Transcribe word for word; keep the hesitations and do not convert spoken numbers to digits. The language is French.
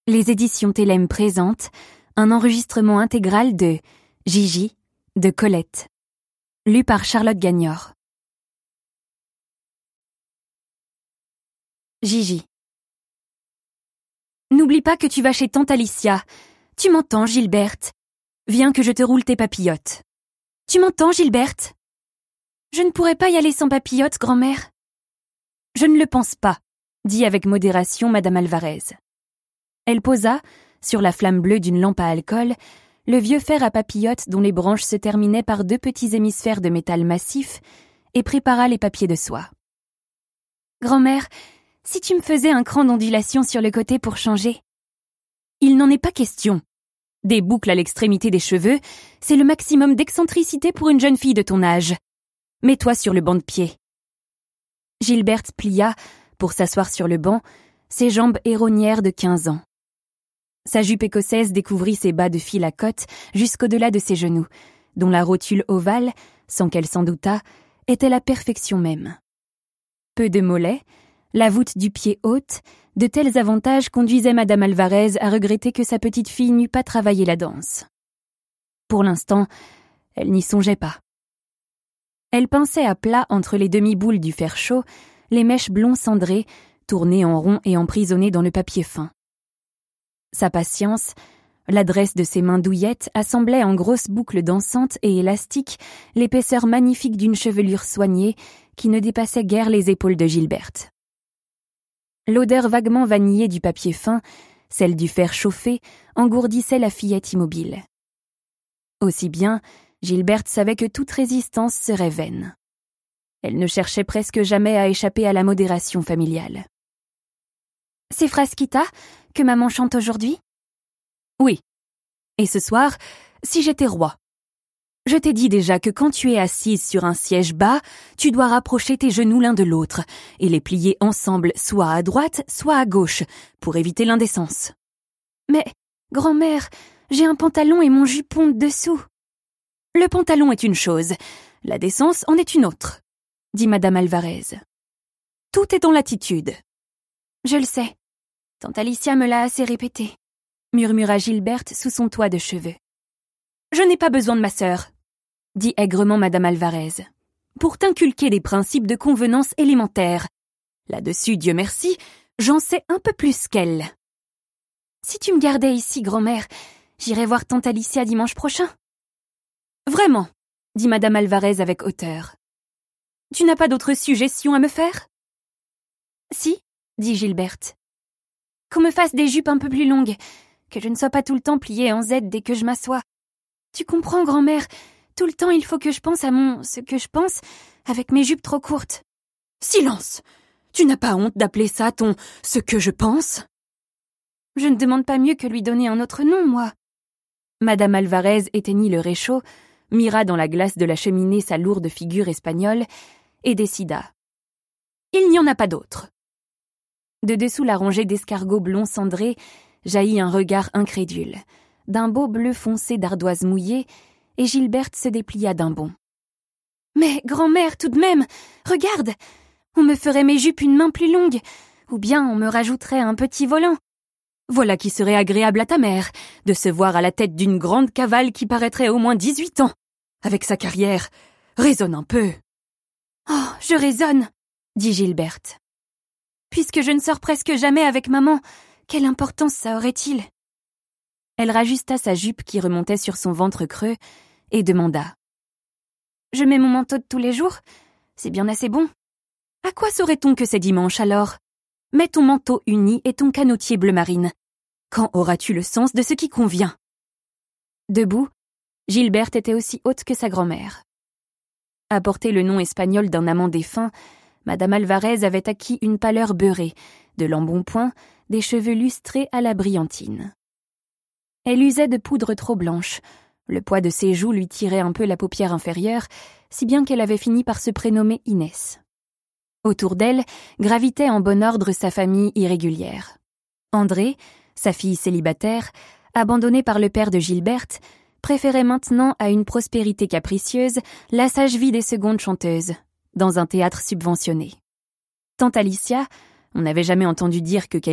Les éditions Télème présentent un enregistrement intégral de Gigi de Colette, lu par Charlotte Gagnor. Gigi. N'oublie pas que tu vas chez tante Alicia. Tu m'entends, Gilberte? Viens que je te roule tes papillotes. Tu m'entends, Gilberte? Je ne pourrais pas y aller sans papillotes, grand-mère. Je ne le pense pas, dit avec modération Madame Alvarez. Elle posa, sur la flamme bleue d'une lampe à alcool, le vieux fer à papillotes dont les branches se terminaient par deux petits hémisphères de métal massif et prépara les papiers de soie. Grand-mère, si tu me faisais un cran d'ondulation sur le côté pour changer. Il n'en est pas question. Des boucles à l'extrémité des cheveux, c'est le maximum d'excentricité pour une jeune fille de ton âge. Mets-toi sur le banc de pied. Gilberte plia, pour s'asseoir sur le banc, ses jambes héronnières de quinze ans. Sa jupe écossaise découvrit ses bas de fil à côte jusqu'au-delà de ses genoux, dont la rotule ovale, sans qu'elle s'en doutât, était la perfection même. Peu de mollets, la voûte du pied haute, de tels avantages conduisaient Madame Alvarez à regretter que sa petite fille n'eût pas travaillé la danse. Pour l'instant, elle n'y songeait pas. Elle pinçait à plat entre les demi-boules du fer chaud les mèches blonds cendrées, tournées en rond et emprisonnées dans le papier fin. Sa patience, l'adresse de ses mains douillettes assemblaient en grosses boucles dansantes et élastiques l'épaisseur magnifique d'une chevelure soignée qui ne dépassait guère les épaules de Gilberte. L'odeur vaguement vanillée du papier fin, celle du fer chauffé, engourdissait la fillette immobile. Aussi bien, Gilberte savait que toute résistance serait vaine. Elle ne cherchait presque jamais à échapper à la modération familiale. « C'est Frasquita que maman chante aujourd'hui ?»« Oui. Et ce soir, si j'étais roi. Je t'ai dit déjà que quand tu es assise sur un siège bas, tu dois rapprocher tes genoux l'un de l'autre et les plier ensemble soit à droite, soit à gauche, pour éviter l'indécence. »« Mais, grand-mère, j'ai un pantalon et mon jupon de dessous. »« Le pantalon est une chose, la décence en est une autre, » dit Madame Alvarez. « Tout est dans l'attitude. »« Je le sais. Tante Alicia me l'a assez répété, » murmura Gilberte sous son toit de cheveux. « Je n'ai pas besoin de ma sœur, » dit aigrement Madame Alvarez, pour t'inculquer des principes de convenance élémentaires. Là-dessus, Dieu merci, j'en sais un peu plus qu'elle. Si tu me gardais ici, grand-mère, j'irais voir tante Alicia dimanche prochain. Vraiment, dit Madame Alvarez avec hauteur. Tu n'as pas d'autres suggestions à me faire? Si, dit Gilberte. Qu'on me fasse des jupes un peu plus longues, que je ne sois pas tout le temps pliée en Z dès que je m'assois. Tu comprends, grand-mère, tout le temps il faut que je pense à mon ce que je pense avec mes jupes trop courtes. Silence! Tu n'as pas honte d'appeler ça ton ce que je pense? Je ne demande pas mieux que lui donner un autre nom, moi. Madame Alvarez éteignit le réchaud, mira dans la glace de la cheminée sa lourde figure espagnole et décida. Il n'y en a pas d'autre. De dessous la rangée d'escargots blonds cendrés jaillit un regard incrédule, d'un beau bleu foncé d'ardoise mouillée, et Gilberte se déplia d'un bond. « Mais, grand-mère, tout de même, regarde! On me ferait mes jupes une main plus longue, ou bien on me rajouterait un petit volant. Voilà qui serait agréable à ta mère, de se voir à la tête d'une grande cavale qui paraîtrait au moins dix-huit ans. Avec sa carrière, raisonne un peu. »« Oh, je raisonne, » dit Gilberte. « Puisque je ne sors presque jamais avec maman, quelle importance ça aurait-il ?» Elle rajusta sa jupe qui remontait sur son ventre creux et demanda. « Je mets mon manteau de tous les jours? C'est bien assez bon. À quoi saurait-on que c'est dimanche alors? Mets ton manteau uni et ton canotier bleu marine. Quand auras-tu le sens de ce qui convient ?» Debout, Gilberte était aussi haute que sa grand-mère. À porter le nom espagnol d'un amant défunt, Madame Alvarez avait acquis une pâleur beurrée, de l'embonpoint, des cheveux lustrés à la brillantine. Elle usait de poudre trop blanche. Le poids de ses joues lui tirait un peu la paupière inférieure, si bien qu'elle avait fini par se prénommer Inès. Autour d'elle gravitait en bon ordre sa famille irrégulière. André, sa fille célibataire, abandonnée par le père de Gilberte, préférait maintenant à une prospérité capricieuse la sage vie des secondes chanteuses, dans un théâtre subventionné. Tante Alicia, on n'avait jamais entendu dire que